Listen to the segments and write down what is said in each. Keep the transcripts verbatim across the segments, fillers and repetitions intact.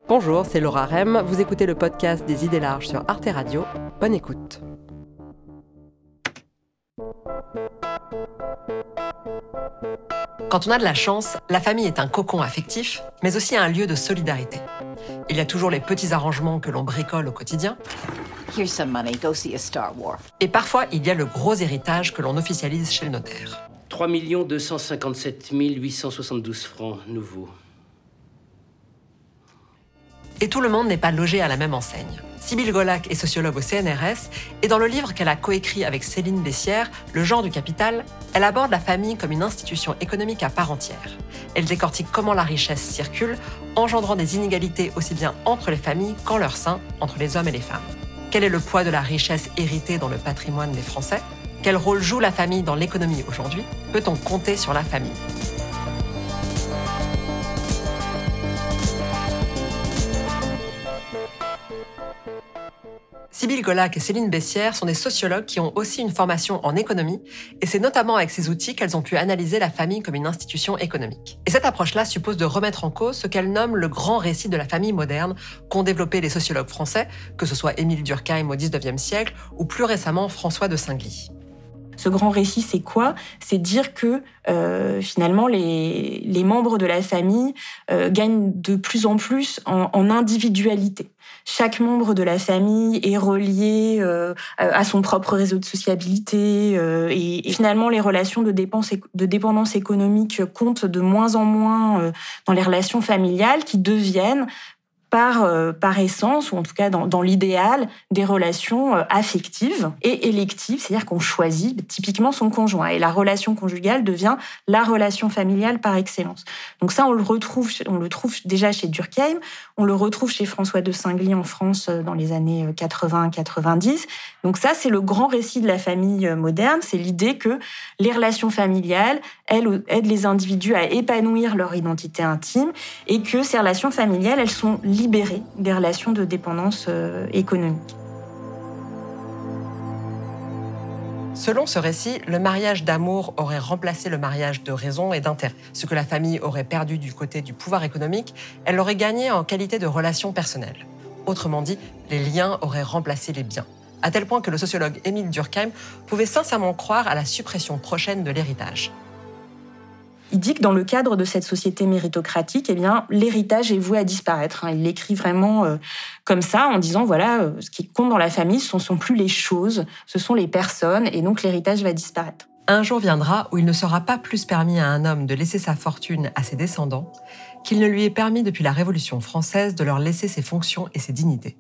Bonjour, c'est Laura Rem, vous écoutez le podcast des idées larges sur Arte Radio. Bonne écoute. Quand on a de la chance, la famille est un cocon affectif, mais aussi un lieu de solidarité. Il y a toujours les petits arrangements que l'on bricole au quotidien. Here's some money, go see a Star Wars. Et parfois, il y a le gros héritage que l'on officialise chez le notaire. trois millions deux cent cinquante-sept mille huit cent soixante-douze francs nouveaux. Et tout le monde n'est pas logé à la même enseigne. Sybille Golac est sociologue au C N R S, et dans le livre qu'elle a coécrit avec Céline Bessières, Le genre du capital, elle aborde la famille comme une institution économique à part entière. Elle décortique comment la richesse circule, engendrant des inégalités aussi bien entre les familles qu'en leur sein, entre les hommes et les femmes. Quel est le poids de la richesse héritée dans le patrimoine des Français ? Quel rôle joue la famille dans l'économie aujourd'hui ? Peut-on compter sur la famille ? Sybille Golac et Céline Bessières sont des sociologues qui ont aussi une formation en économie, et c'est notamment avec ces outils qu'elles ont pu analyser la famille comme une institution économique. Et cette approche-là suppose de remettre en cause ce qu'elles nomment le grand récit de la famille moderne qu'ont développé les sociologues français, que ce soit Émile Durkheim au dix-neuvième siècle ou plus récemment François de Singly. Ce grand récit, c'est quoi ? C'est dire que euh, finalement, les, les membres de la famille euh, gagnent de plus en plus en, en individualité. Chaque membre de la famille est relié euh, à son propre réseau de sociabilité euh, et, et finalement, les relations de, dépense, de dépendance économique comptent de moins en moins euh, dans les relations familiales qui deviennent par euh, par essence, ou en tout cas dans, dans l'idéal, des relations euh, affectives et électives, c'est-à-dire qu'on choisit typiquement son conjoint. Et la relation conjugale devient la relation familiale par excellence. Donc ça, on le retrouve, on le trouve déjà chez Durkheim, on le retrouve chez François de Singly en France dans les années quatre-vingts quatre-vingt-dix. Donc ça, c'est le grand récit de la famille moderne, c'est l'idée que les relations familiales, elles, aident les individus à épanouir leur identité intime et que ces relations familiales, elles sont libérées des relations de dépendance euh, économique. Selon ce récit, le mariage d'amour aurait remplacé le mariage de raison et d'intérêt. Ce que la famille aurait perdu du côté du pouvoir économique, elle l'aurait gagné en qualité de relations personnelles. Autrement dit, les liens auraient remplacé les biens. À tel point que le sociologue Émile Durkheim pouvait sincèrement croire à la suppression prochaine de l'héritage. Il dit que dans le cadre de cette société méritocratique, eh bien, l'héritage est voué à disparaître. Il l'écrit vraiment euh, comme ça, en disant, voilà, euh, ce qui compte dans la famille, ce ne sont plus les choses, ce sont les personnes, et donc l'héritage va disparaître. Un jour viendra où il ne sera pas plus permis à un homme de laisser sa fortune à ses descendants qu'il ne lui est permis depuis la Révolution française de leur laisser ses fonctions et ses dignités.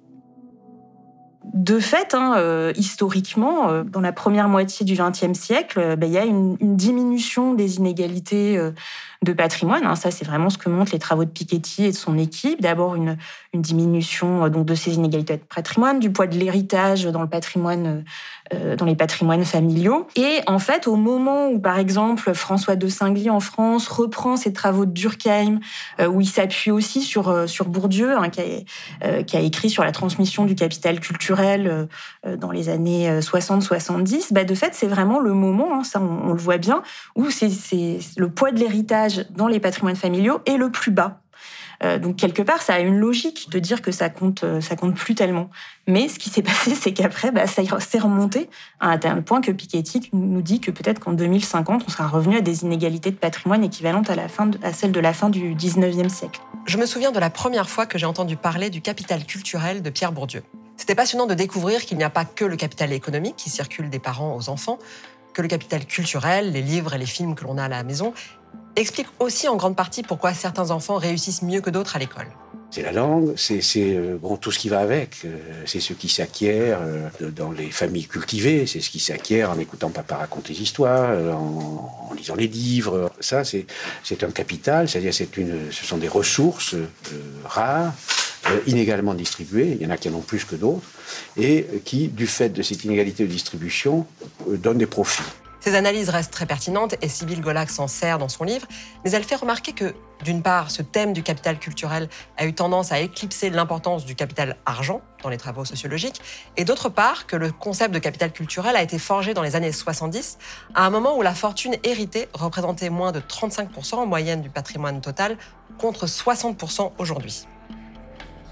De fait, hein, euh, historiquement, euh, dans la première moitié du vingtième siècle, euh, ben, il y a une, une diminution des inégalités euh, de patrimoine. Hein. Ça, c'est vraiment ce que montrent les travaux de Piketty et de son équipe. D'abord, une, une diminution euh, donc de ces inégalités de patrimoine, du poids de l'héritage dans le patrimoine, euh, dans les patrimoines familiaux. Et en fait, au moment où, par exemple, François de Singly en France reprend ses travaux de Durkheim, euh, où il s'appuie aussi sur euh, sur Bourdieu, hein, qui a, euh, qui a écrit sur la transmission du capital culturel dans les années soixante soixante-dix, bah de fait, c'est vraiment le moment, hein, ça on, on le voit bien, où c'est, c'est le poids de l'héritage dans les patrimoines familiaux est le plus bas. Euh, donc quelque part, ça a une logique de dire que ça compte, ça compte plus tellement. Mais ce qui s'est passé, c'est qu'après, bah, ça s'est remonté à un tel point que Piketty nous dit que peut-être qu'en deux mille cinquante, on sera revenu à des inégalités de patrimoine équivalentes à, la fin de, à celles de la fin du dix-neuvième siècle. Je me souviens de la première fois que j'ai entendu parler du capital culturel de Pierre Bourdieu. C'était passionnant de découvrir qu'il n'y a pas que le capital économique qui circule des parents aux enfants, que le capital culturel, les livres et les films que l'on a à la maison, explique aussi en grande partie pourquoi certains enfants réussissent mieux que d'autres à l'école. C'est la langue, c'est, c'est bon, tout ce qui va avec. C'est ce qui s'acquiert dans les familles cultivées, c'est ce qui s'acquiert en écoutant papa raconter des histoires, en, en lisant les livres. Ça, c'est, c'est un capital, c'est-à-dire c'est une, ce sont des ressources euh, rares, euh, inégalement distribuées, il y en a qui en ont plus que d'autres, et qui, du fait de cette inégalité de distribution, euh, donnent des profits. Ces analyses restent très pertinentes et Sybille Golac s'en sert dans son livre, mais elle fait remarquer que, d'une part, ce thème du capital culturel a eu tendance à éclipser l'importance du capital argent dans les travaux sociologiques, et d'autre part, que le concept de capital culturel a été forgé dans les années soixante-dix, à un moment où la fortune héritée représentait moins de trente-cinq pour cent en moyenne du patrimoine total, contre soixante pour cent aujourd'hui.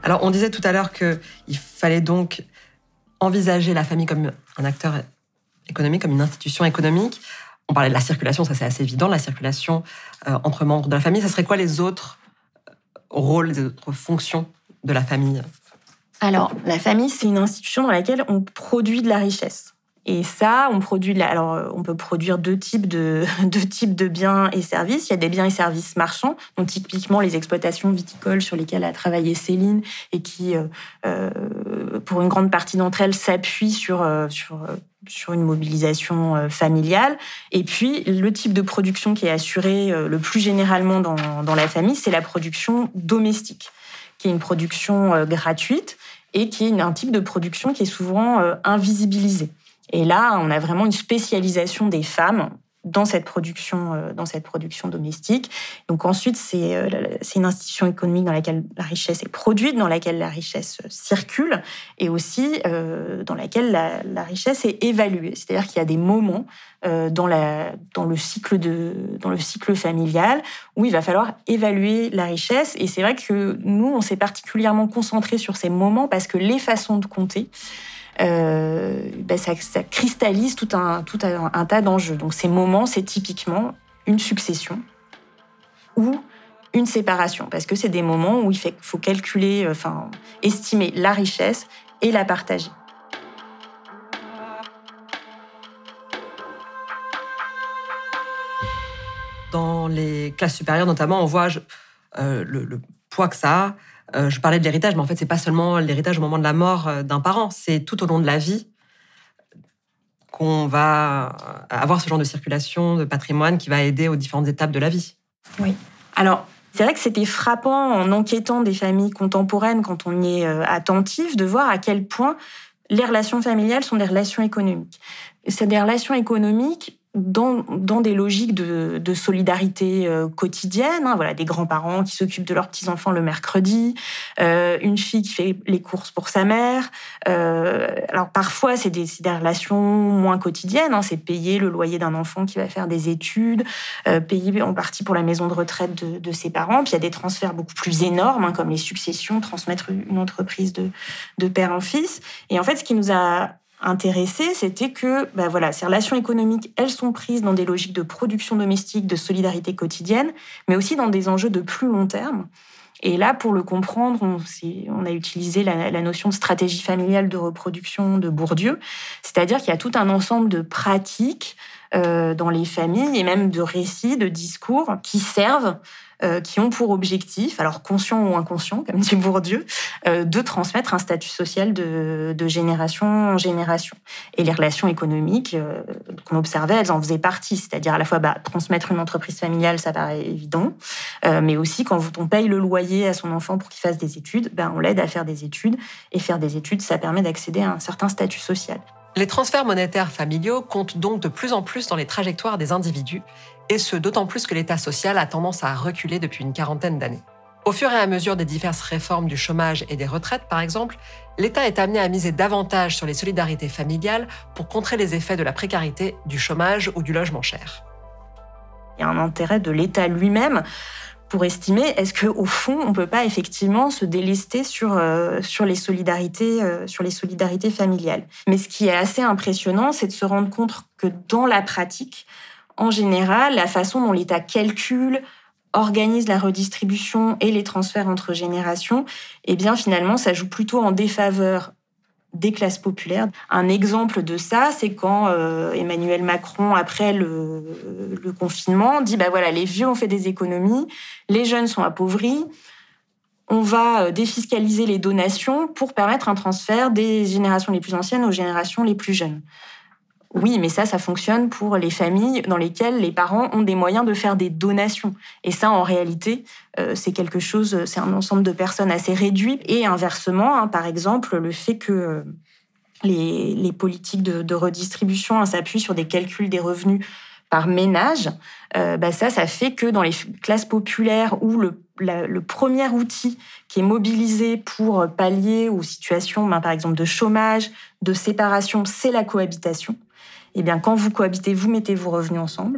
Alors, on disait tout à l'heure qu'il fallait donc envisager la famille comme un acteur économique, comme une institution économique. On parlait de la circulation, ça c'est assez évident, la circulation euh, entre membres de la famille. Ça serait quoi les autres rôles, les autres fonctions de la famille ? Alors, la famille, c'est une institution dans laquelle on produit de la richesse. Et ça, on produit de la... Alors, on peut produire deux types de deux types de biens et services. Il y a des biens et services marchands, donc typiquement les exploitations viticoles sur lesquelles a travaillé Céline et qui, euh, pour une grande partie d'entre elles, s'appuient sur euh, sur sur une mobilisation euh, familiale. Et puis, le type de production qui est assuré euh, le plus généralement dans dans la famille, c'est la production domestique, qui est une production euh, gratuite et qui est un type de production qui est souvent euh, invisibilisée. Et là, on a vraiment une spécialisation des femmes dans cette production, dans cette production domestique. Donc ensuite, c'est, c'est une institution économique dans laquelle la richesse est produite, dans laquelle la richesse circule, et aussi euh, dans laquelle la, la richesse est évaluée. C'est-à-dire qu'il y a des moments euh, dans, la, dans, le cycle de, dans le cycle familial où il va falloir évaluer la richesse. Et c'est vrai que nous, on s'est particulièrement concentrés sur ces moments parce que les façons de compter, Euh, ben ça, ça cristallise tout un, tout un, un tas d'enjeux. Donc ces moments, c'est typiquement une succession ou une séparation, parce que c'est des moments où il fait, faut calculer, enfin, estimer la richesse et la partager. Dans les classes supérieures, notamment, on voit euh, le, le poids que ça a. Euh, je parlais de l'héritage, mais en fait, c'est pas seulement l'héritage au moment de la mort d'un parent, c'est tout au long de la vie qu'on va avoir ce genre de circulation, de patrimoine qui va aider aux différentes étapes de la vie. Oui. Alors, c'est vrai que c'était frappant en enquêtant des familles contemporaines, quand on y est attentif, de voir à quel point les relations familiales sont des relations économiques. C'est des relations économiques Dans, dans des logiques de, de solidarité euh, quotidienne, hein, voilà, des grands-parents qui s'occupent de leurs petits-enfants le mercredi, euh, une fille qui fait les courses pour sa mère. Euh, alors parfois, c'est des, c'est des relations moins quotidiennes, hein, c'est payer le loyer d'un enfant qui va faire des études, euh, payer en partie pour la maison de retraite de, de ses parents. Puis il y a des transferts beaucoup plus énormes, hein, comme les successions, transmettre une entreprise de, de père en fils. Et en fait, ce qui nous a intéressé, c'était que ben voilà, ces relations économiques, elles sont prises dans des logiques de production domestique, de solidarité quotidienne, mais aussi dans des enjeux de plus long terme. Et là, pour le comprendre, on, on a utilisé la, la notion de stratégie familiale de reproduction de Bourdieu, c'est-à-dire qu'il y a tout un ensemble de pratiques euh, dans les familles et même de récits, de discours qui servent Euh, qui ont pour objectif, alors conscient ou inconscient, comme dit Bourdieu, euh, de transmettre un statut social de, de génération en génération. Et les relations économiques euh, qu'on observait, elles en faisaient partie, c'est-à-dire à la fois bah, transmettre une entreprise familiale, ça paraît évident, euh, mais aussi quand on paye le loyer à son enfant pour qu'il fasse des études, bah, on l'aide à faire des études, et faire des études, ça permet d'accéder à un certain statut social. Les transferts monétaires familiaux comptent donc de plus en plus dans les trajectoires des individus, et ce d'autant plus que l'État social a tendance à reculer depuis une quarantaine d'années. Au fur et à mesure des diverses réformes du chômage et des retraites, par exemple, l'État est amené à miser davantage sur les solidarités familiales pour contrer les effets de la précarité, du chômage ou du logement cher. Il y a un intérêt de l'État lui-même pour estimer est-ce qu'au fond, on ne peut pas effectivement se délester sur, euh, sur, les solidarités, euh, sur les solidarités familiales. Mais ce qui est assez impressionnant, c'est de se rendre compte que dans la pratique, en général, la façon dont l'État calcule, organise la redistribution et les transferts entre générations, eh bien finalement, ça joue plutôt en défaveur des classes populaires. Un exemple de ça, c'est quand euh, Emmanuel Macron, après le, le confinement, dit bah voilà, les vieux ont fait des économies, les jeunes sont appauvris, on va défiscaliser les donations pour permettre un transfert des générations les plus anciennes aux générations les plus jeunes. Oui, mais ça, ça fonctionne pour les familles dans lesquelles les parents ont des moyens de faire des donations. Et ça, en réalité, euh, c'est quelque chose, c'est un ensemble de personnes assez réduit. Et inversement, hein, par exemple, le fait que euh, les, les politiques de, de redistribution hein, s'appuient sur des calculs des revenus par ménage, euh, bah ça, ça fait que dans les classes populaires où le, la, le premier outil qui est mobilisé pour pallier aux situations, bah, par exemple, de chômage, de séparation, c'est la cohabitation. Eh bien, quand vous cohabitez, vous mettez vos revenus ensemble.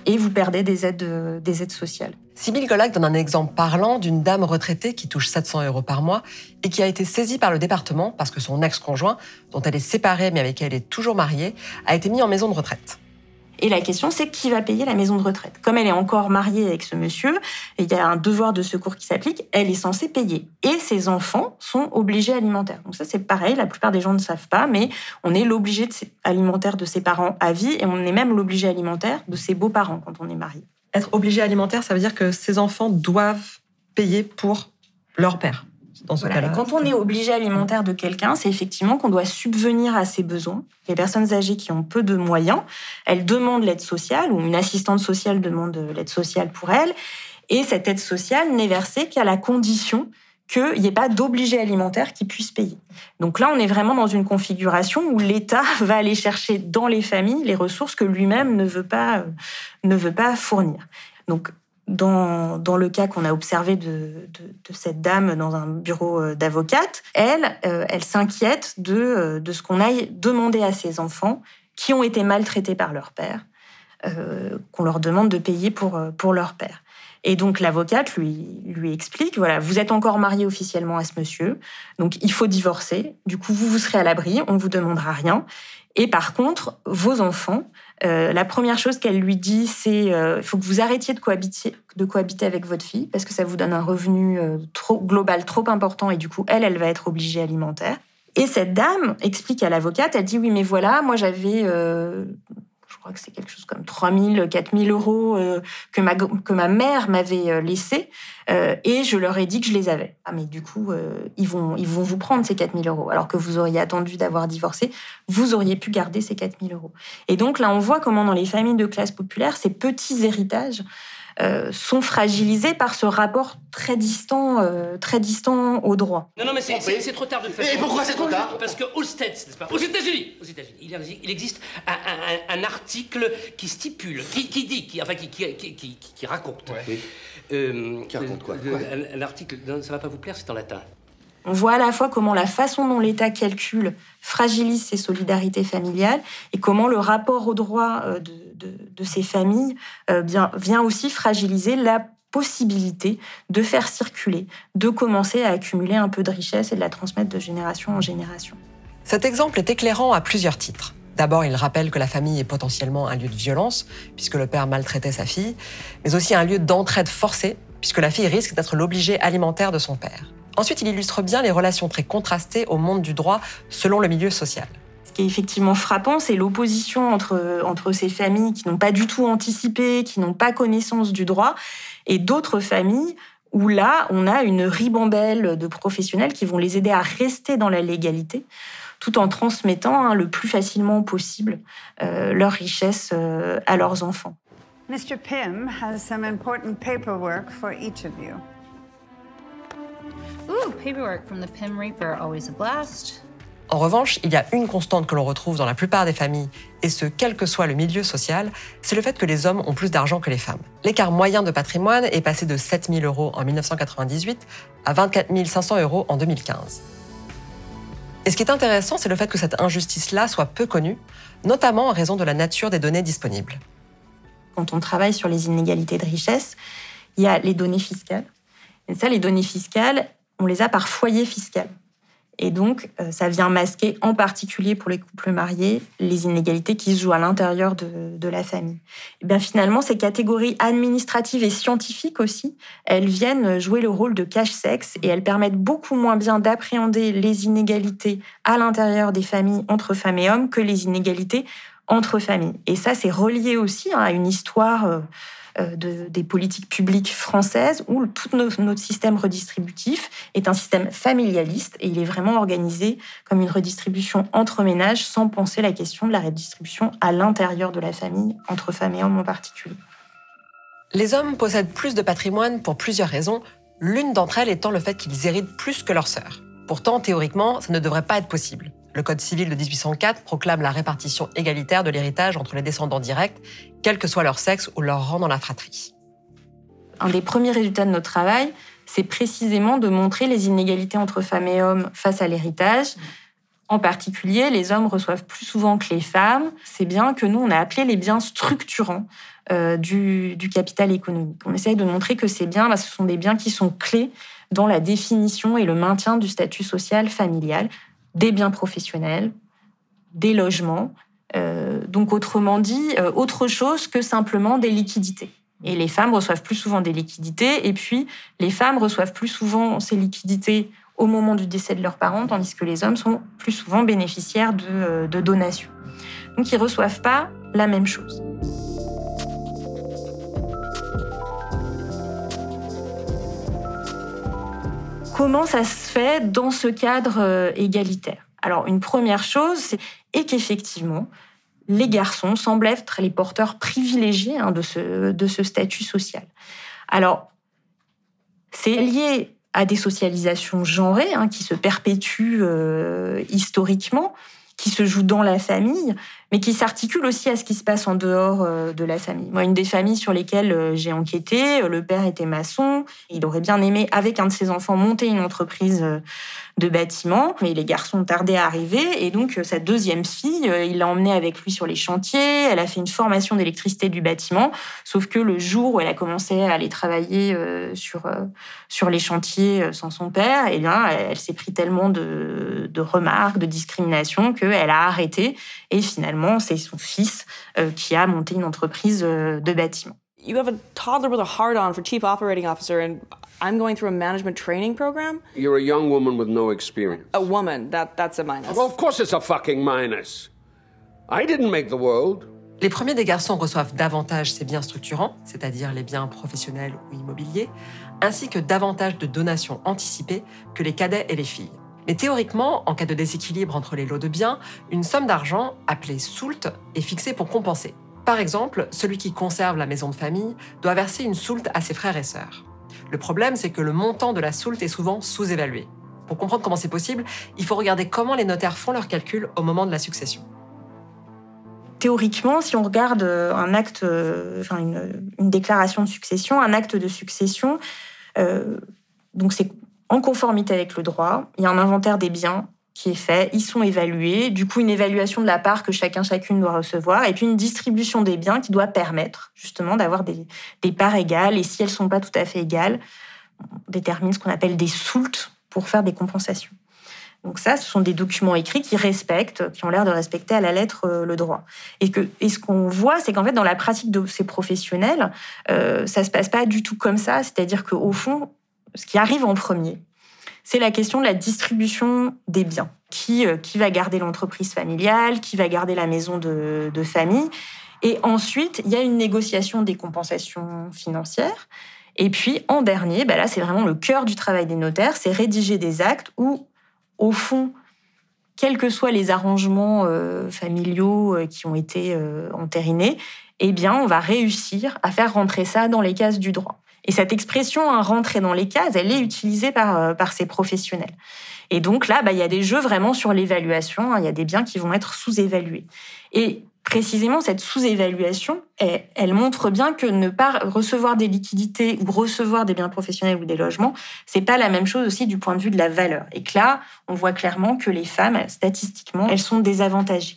et vous perdez des aides, euh, des aides sociales. Sybille Golac donne un exemple parlant d'une dame retraitée qui touche sept cents euros par mois et qui a été saisie par le département parce que son ex-conjoint, dont elle est séparée mais avec qui elle est toujours mariée, a été mis en maison de retraite. Et la question, c'est qui va payer la maison de retraite ? Comme elle est encore mariée avec ce monsieur, il y a un devoir de secours qui s'applique, elle est censée payer. Et ses enfants sont obligés alimentaires. Donc ça, c'est pareil, la plupart des gens ne savent pas, mais on est l'obligé de alimentaire de ses parents à vie et on est même l'obligé alimentaire de ses beaux-parents quand on est marié. Être obligé alimentaire, ça veut dire que ses enfants doivent payer pour leur père. Dans ce Voilà. cas-là. Et quand on est obligé alimentaire de quelqu'un, c'est effectivement qu'on doit subvenir à ses besoins. Les personnes âgées qui ont peu de moyens, elles demandent l'aide sociale, ou une assistante sociale demande l'aide sociale pour elles, et cette aide sociale n'est versée qu'à la condition qu'il n'y ait pas d'obligé alimentaire qui puisse payer. Donc là, on est vraiment dans une configuration où l'État va aller chercher dans les familles les ressources que lui-même ne veut pas, euh, ne veut pas fournir. Donc, Dans, dans le cas qu'on a observé de, de, de cette dame dans un bureau d'avocate, elle, euh, elle s'inquiète de, de ce qu'on aille demander à ses enfants qui ont été maltraités par leur père, euh, qu'on leur demande de payer pour, pour leur père. Et donc l'avocate lui, lui explique, voilà, vous êtes encore marié officiellement à ce monsieur, donc il faut divorcer, du coup vous, vous serez à l'abri, on ne vous demandera rien. Et par contre, vos enfants, euh, la première chose qu'elle lui dit, c'est il euh, faut que vous arrêtiez de cohabiter, de cohabiter avec votre fille, parce que ça vous donne un revenu euh, trop, global trop important, et du coup, elle, elle va être obligée alimentaire. Et cette dame explique à l'avocate, elle dit, oui, mais voilà, moi j'avais... Euh, je crois que c'est quelque chose comme trois mille, quatre mille euros euh, que, ma, que ma mère m'avait laissés, euh, et je leur ai dit que je les avais. Ah, mais du coup, euh, ils, vont, ils vont vous prendre ces quatre mille euros. Alors que vous auriez attendu d'avoir divorcé, vous auriez pu garder ces quatre mille euros. Et donc là, on voit comment dans les familles de classe populaire, ces petits héritages euh, sont fragilisés par ce rapport très distant, euh, très distant au droit. Non, non, mais c'est, c'est, c'est trop tard de toute façon. Et pourquoi c'est trop tard ? Parce qu'aux States, n'est-ce pas ? Aux États-Unis, aux États-Unis, il existe un, un, un article qui stipule, qui, qui dit, qui, enfin, qui, qui, qui, qui, qui raconte. Ouais. Euh, qui raconte quoi, de, quoi un, un article, non, ça va pas vous plaire, c'est en latin. On voit à la fois comment la façon dont l'État calcule fragilise ces solidarités familiales et comment le rapport au droit de, de, de ces familles euh, bien, vient aussi fragiliser la possibilité de faire circuler, de commencer à accumuler un peu de richesse et de la transmettre de génération en génération. Cet exemple est éclairant à plusieurs titres. D'abord, il rappelle que la famille est potentiellement un lieu de violence, puisque le père maltraitait sa fille, mais aussi un lieu d'entraide forcée, puisque la fille risque d'être l'obligé alimentaire de son père. Ensuite, il illustre bien les relations très contrastées au monde du droit selon le milieu social. Ce qui est effectivement frappant, c'est l'opposition entre, entre ces familles qui n'ont pas du tout anticipé, qui n'ont pas connaissance du droit, et d'autres familles où là, on a une ribambelle de professionnels qui vont les aider à rester dans la légalité, tout en transmettant hein, le plus facilement possible euh, leur richesse euh, à leurs enfants. Mister Pym has some important paperwork for each of you. Ooh, paperwork from the Pym Reaper, always a blast. En revanche, il y a une constante que l'on retrouve dans la plupart des familles, et ce, quel que soit le milieu social, c'est le fait que les hommes ont plus d'argent que les femmes. L'écart moyen de patrimoine est passé de sept mille euros en dix-neuf cent quatre-vingt-dix-huit à vingt-quatre mille cinq cents euros en deux mille quinze. Et ce qui est intéressant, c'est le fait que cette injustice-là soit peu connue, notamment en raison de la nature des données disponibles. Quand on travaille sur les inégalités de richesse, il y a les données fiscales. Et ça, les données fiscales, on les a par foyer fiscal. Et donc, ça vient masquer, en particulier pour les couples mariés, les inégalités qui se jouent à l'intérieur de, de la famille. Et bien finalement, ces catégories administratives et scientifiques aussi, elles viennent jouer le rôle de cache-sexe et elles permettent beaucoup moins bien d'appréhender les inégalités à l'intérieur des familles entre femmes et hommes que les inégalités entre familles. Et ça, c'est relié aussi hein, à une histoire... Euh, De, des politiques publiques françaises où tout notre, notre système redistributif est un système familialiste et il est vraiment organisé comme une redistribution entre ménages sans penser la question de la redistribution à l'intérieur de la famille, entre femmes et hommes en particulier. Les hommes possèdent plus de patrimoine pour plusieurs raisons, l'une d'entre elles étant le fait qu'ils héritent plus que leurs sœurs. Pourtant, théoriquement, ça ne devrait pas être possible. Le Code civil de dix-huit cent quatre proclame la répartition égalitaire de l'héritage entre les descendants directs, quel que soit leur sexe ou leur rang dans la fratrie. Un des premiers résultats de notre travail, c'est précisément de montrer les inégalités entre femmes et hommes face à l'héritage, En particulier, les hommes reçoivent plus souvent que les femmes ces biens que nous, on a appelés les biens structurants euh, du, du capital économique. On essaye de montrer que ces biens, bah, ce sont des biens qui sont clés dans la définition et le maintien du statut social familial, des biens professionnels, des logements, euh, donc autrement dit, euh, autre chose que simplement des liquidités. Et les femmes reçoivent plus souvent des liquidités, et puis les femmes reçoivent plus souvent ces liquidités au moment du décès de leurs parents, tandis que les hommes sont plus souvent bénéficiaires de, de donations. Donc ils ne reçoivent pas la même chose. Comment ça se fait dans ce cadre égalitaire ? Alors, une première chose, c'est qu'effectivement, les garçons semblent être les porteurs privilégiés hein, de, ce, de ce statut social. Alors, c'est lié à des socialisations genrées hein, qui se perpétuent euh, historiquement, qui se jouent dans la famille, mais qui s'articulent aussi à ce qui se passe en dehors euh, de la famille. Moi, une des familles sur lesquelles euh, j'ai enquêté, euh, le père était maçon, il aurait bien aimé, avec un de ses enfants, monter une entreprise euh, de bâtiment, mais les garçons ont tardé à arriver, et donc euh, sa deuxième fille, euh, il l'a emmenée avec lui sur les chantiers, elle a fait une formation d'électricité du bâtiment, sauf que le jour où elle a commencé à aller travailler euh, sur, euh, sur les chantiers euh, sans son père, eh bien, elle, elle s'est pris tellement de, de remarques, de discrimination, qu'elle a arrêté, et finalement, c'est son fils euh, qui a monté une entreprise euh, de bâtiment. You have a toddler with a hard-on for chief operating officer, and I'm going through a management training program? You're a young woman with no experience. A woman, that, that's a minus. Well, of course it's a fucking minus. I didn't make the world. Les premiers des garçons reçoivent davantage ces biens structurants, c'est-à-dire les biens professionnels ou immobiliers, ainsi que davantage de donations anticipées que les cadets et les filles. Mais théoriquement, en cas de déséquilibre entre les lots de biens, une somme d'argent, appelée soulte, est fixée pour compenser. Par exemple, celui qui conserve la maison de famille doit verser une soulte à ses frères et sœurs. Le problème, c'est que le montant de la soulte est souvent sous-évalué. Pour comprendre comment c'est possible, il faut regarder comment les notaires font leurs calculs au moment de la succession. Théoriquement, si on regarde un acte, enfin une, une déclaration de succession, un acte de succession, euh, donc c'est en conformité avec le droit, il y a un inventaire des biens qui est fait, ils sont évalués, du coup une évaluation de la part que chacun, chacune doit recevoir, et puis une distribution des biens qui doit permettre justement d'avoir des, des parts égales, et si elles ne sont pas tout à fait égales, on détermine ce qu'on appelle des soultes pour faire des compensations. Donc ça, ce sont des documents écrits qui respectent, qui ont l'air de respecter à la lettre euh, le droit. Et, que, et ce qu'on voit, c'est qu'en fait, dans la pratique de ces professionnels, euh, ça ne se passe pas du tout comme ça, c'est-à-dire qu'au fond, ce qui arrive en premier, c'est la question de la distribution des biens. Qui, euh, qui va garder l'entreprise familiale, qui va garder la maison de, de famille. Et ensuite, il y a une négociation des compensations financières. Et puis, en dernier, bah là, c'est vraiment le cœur du travail des notaires, c'est rédiger des actes où, au fond, quels que soient les arrangements euh, familiaux euh, qui ont été euh, entérinés, eh bien, on va réussir à faire rentrer ça dans les cases du droit. Et cette expression, hein, rentrer dans les cases, elle est utilisée par, euh, par ces professionnels. Et donc là, bah, il y a des jeux vraiment sur l'évaluation, hein, il y a des biens qui vont être sous-évalués. Et précisément, cette sous-évaluation, elle, elle montre bien que ne pas recevoir des liquidités ou recevoir des biens professionnels ou des logements, c'est pas la même chose aussi du point de vue de la valeur. Et que là, on voit clairement que les femmes, statistiquement, elles sont désavantagées.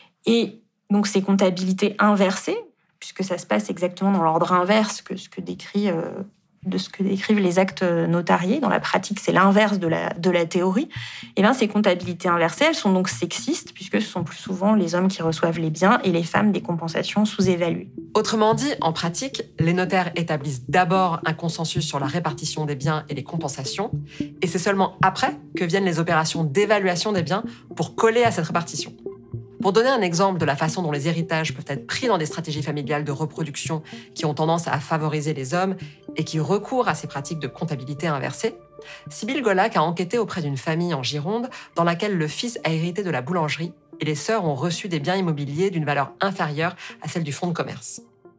Et donc, ces comptabilités inversées, puisque ça se passe exactement dans l'ordre inverse que ce que décrit, euh, de ce que décrivent les actes notariés. Dans la pratique, c'est l'inverse de la, de la théorie. Et bien, ces comptabilités inversées, elles sont donc sexistes, puisque ce sont plus souvent les hommes qui reçoivent les biens et les femmes des compensations sous-évaluées. Autrement dit, en pratique, les notaires établissent d'abord un consensus sur la répartition des biens et les compensations, et c'est seulement après que viennent les opérations d'évaluation des biens pour coller à cette répartition. Pour donner un exemple de la façon dont les héritages peuvent être pris dans des stratégies familiales de reproduction qui ont tendance à favoriser les hommes et qui recourent à ces pratiques de comptabilité inversée, Sybille Golac a enquêté auprès d'une famille en Gironde dans laquelle le fils a hérité de la boulangerie et les sœurs ont reçu des biens immobiliers d'une valeur inférieure à celle du fonds de commerce.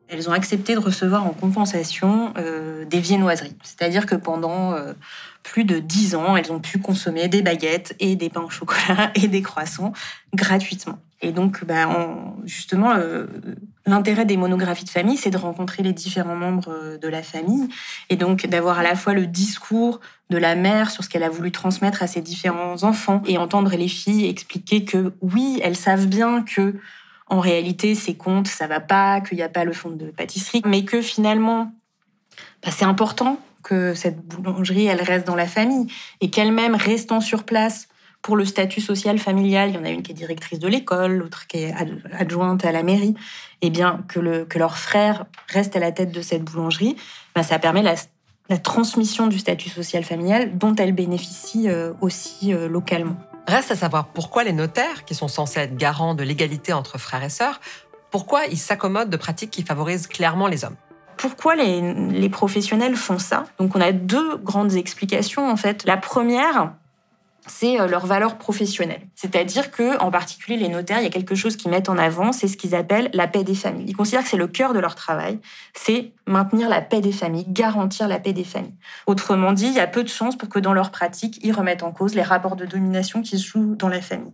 Elles ont accepté de recevoir en compensation euh, des viennoiseries. C'est-à-dire que pendant euh, plus de dix ans, elles ont pu consommer des baguettes et des pains au chocolat et des croissants gratuitement. Et donc, bah, on, justement, euh, l'intérêt des monographies de famille, c'est de rencontrer les différents membres de la famille et donc d'avoir à la fois le discours de la mère sur ce qu'elle a voulu transmettre à ses différents enfants et entendre les filles expliquer que oui, elles savent bien que en réalité, ces comptes, ça va pas, qu'il n'y a pas le fond de pâtisserie, mais que finalement, bah, c'est important que cette boulangerie, elle reste dans la famille et qu'elle-même, restant sur place pour le statut social familial, il y en a une qui est directrice de l'école, l'autre qui est adjointe à la mairie, et bien que, le, que leur frère reste à la tête de cette boulangerie, bah, ça permet la, la transmission du statut social familial dont elle bénéficie euh, aussi euh, localement. Reste à savoir pourquoi les notaires, qui sont censés être garants de l'égalité entre frères et sœurs, pourquoi ils s'accommodent de pratiques qui favorisent clairement les hommes. Pourquoi les, les professionnels font ça ? Donc on a deux grandes explications en fait. La première, c'est leur valeur professionnelle. C'est-à-dire que, en particulier, les notaires, il y a quelque chose qu'ils mettent en avant, c'est ce qu'ils appellent la paix des familles. Ils considèrent que c'est le cœur de leur travail, c'est maintenir la paix des familles, garantir la paix des familles. Autrement dit, il y a peu de chances pour que dans leur pratique, ils remettent en cause les rapports de domination qui se jouent dans la famille.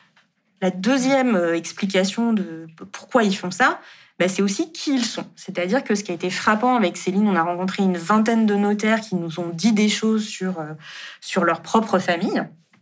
La deuxième explication de pourquoi ils font ça, ben c'est aussi qui ils sont. C'est-à-dire que ce qui a été frappant avec Céline, on a rencontré une vingtaine de notaires qui nous ont dit des choses sur, euh, sur leur propre famille.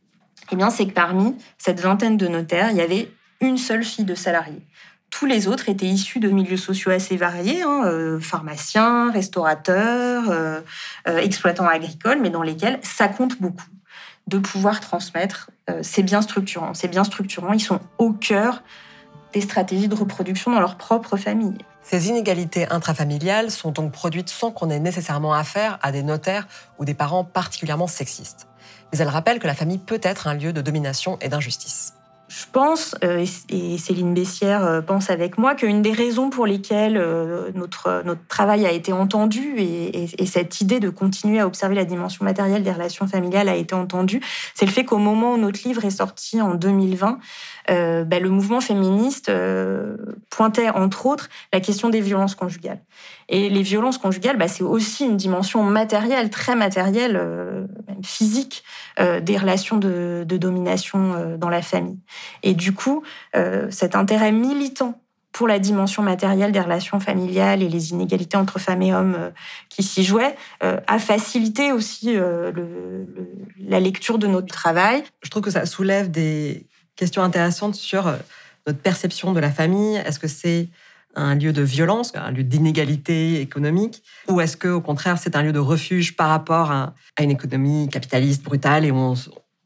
Eh bien, c'est que parmi cette vingtaine de notaires, il y avait une seule fille de salariée. Tous les autres étaient issus de milieux sociaux assez variés, hein, euh, pharmaciens, restaurateurs, euh, euh, exploitants agricoles, mais dans lesquels ça compte beaucoup de pouvoir transmettre. Euh, c'est bien structurant. C'est bien structurant. Ils sont au cœur des stratégies de reproduction dans leur propre famille. Ces inégalités intrafamiliales sont donc produites sans qu'on ait nécessairement affaire à des notaires ou des parents particulièrement sexistes. Mais elles rappellent que la famille peut être un lieu de domination et d'injustice. Je pense, euh, et Céline Bessières euh, pense avec moi, qu'une des raisons pour lesquelles euh, notre, notre travail a été entendu et, et, et cette idée de continuer à observer la dimension matérielle des relations familiales a été entendue, c'est le fait qu'au moment où notre livre est sorti en deux mille vingt, euh, bah, le mouvement féministe euh, pointait entre autres la question des violences conjugales. Et les violences conjugales, bah, c'est aussi une dimension matérielle, très matérielle, euh, même physique, euh, des relations de, de domination euh, dans la famille. Et du coup, euh, cet intérêt militant pour la dimension matérielle des relations familiales et les inégalités entre femmes et hommes euh, qui s'y jouaient euh, a facilité aussi euh, le, le, la lecture de notre travail. Je trouve que ça soulève des questions intéressantes sur notre perception de la famille. Est-ce que c'est un lieu de violence, un lieu d'inégalité économique, ou est-ce que, au contraire, c'est un lieu de refuge par rapport à, à une économie capitaliste brutale et où on,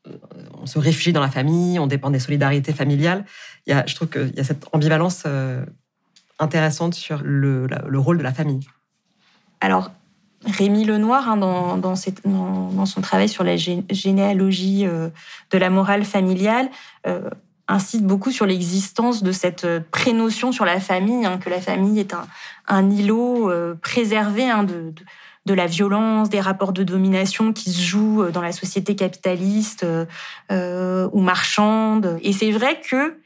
on se réfugie dans la famille, on dépend des solidarités familiales. Il y a, je trouve qu'il y a cette ambivalence euh, intéressante sur le, la, le rôle de la famille. Alors, Rémi Lenoir, hein, dans, dans, cette, dans, dans son travail sur la gé- généalogie euh, de la morale familiale, euh, insiste beaucoup sur l'existence de cette prénotion sur la famille, hein, que la famille est un, un îlot euh, préservé hein, de, de, de la violence, des rapports de domination qui se jouent dans la société capitaliste euh, ou marchande. Et c'est vrai que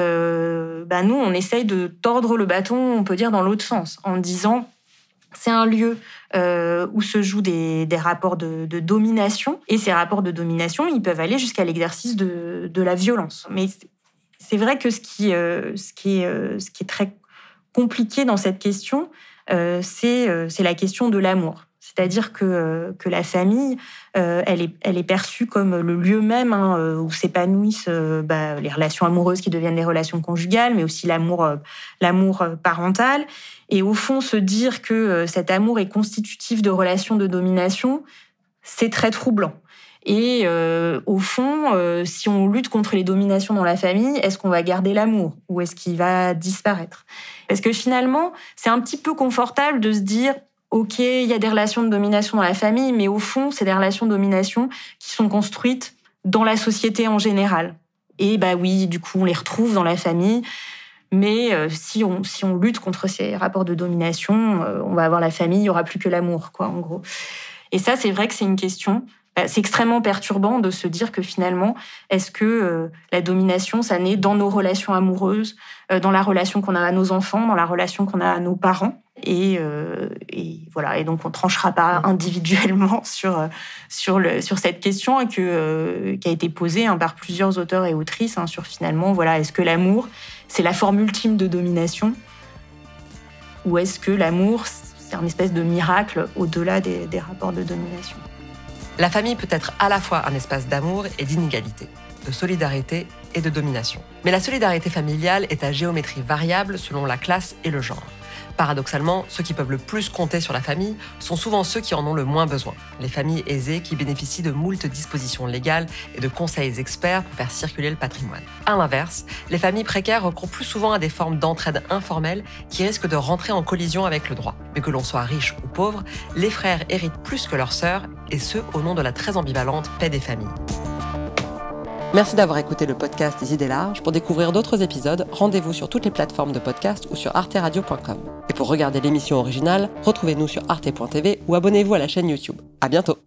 euh, bah nous, on essaye de tordre le bâton, on peut dire, dans l'autre sens, en disant c'est un lieu euh, où se jouent des, des rapports de, de domination, et ces rapports de domination, ils peuvent aller jusqu'à l'exercice de, de la violence. Mais c'est vrai que ce qui, euh, ce qui, est, euh, ce qui est très compliqué dans cette question, euh, c'est, euh, c'est la question de l'amour. C'est-à-dire que, euh, que la famille, euh, elle, est, elle est perçue comme le lieu même hein, où s'épanouissent euh, bah, les relations amoureuses qui deviennent des relations conjugales, mais aussi l'amour, euh, l'amour parental. Et au fond, se dire que euh, cet amour est constitutif de relations de domination, c'est très troublant. Et euh, au fond, euh, si on lutte contre les dominations dans la famille, est-ce qu'on va garder l'amour ou est-ce qu'il va disparaître ? Parce que finalement, c'est un petit peu confortable de se dire ok, il y a des relations de domination dans la famille, mais au fond, c'est des relations de domination qui sont construites dans la société en général. Et bah oui, du coup, on les retrouve dans la famille. Mais euh, si, on, si on lutte contre ces rapports de domination, euh, on va avoir la famille, il n'y aura plus que l'amour, quoi, en gros. Et ça, c'est vrai que c'est une question. C'est extrêmement perturbant de se dire que finalement, est-ce que euh, la domination, ça naît dans nos relations amoureuses, euh, dans la relation qu'on a à nos enfants, dans la relation qu'on a à nos parents ? Et, euh, et voilà. Et donc, on tranchera pas individuellement sur sur le sur cette question et que euh, qui a été posée hein, par plusieurs auteurs et autrices hein, sur finalement, voilà, est-ce que l'amour c'est la forme ultime de domination ou est-ce que l'amour c'est un espèce de miracle au-delà des, des rapports de domination? La famille peut être à la fois un espace d'amour et d'inégalité, de solidarité et de domination. Mais la solidarité familiale est à géométrie variable selon la classe et le genre. Paradoxalement, ceux qui peuvent le plus compter sur la famille sont souvent ceux qui en ont le moins besoin. Les familles aisées qui bénéficient de moult dispositions légales et de conseils experts pour faire circuler le patrimoine. À l'inverse, les familles précaires recourent plus souvent à des formes d'entraide informelle qui risquent de rentrer en collision avec le droit. Mais que l'on soit riche ou pauvre, les frères héritent plus que leurs sœurs, et ce, au nom de la très ambivalente paix des familles. Merci d'avoir écouté le podcast des Idées Larges. Pour découvrir d'autres épisodes, rendez-vous sur toutes les plateformes de podcast ou sur arte radio point com. Et pour regarder l'émission originale, retrouvez-nous sur arte point t v ou abonnez-vous à la chaîne YouTube. À bientôt!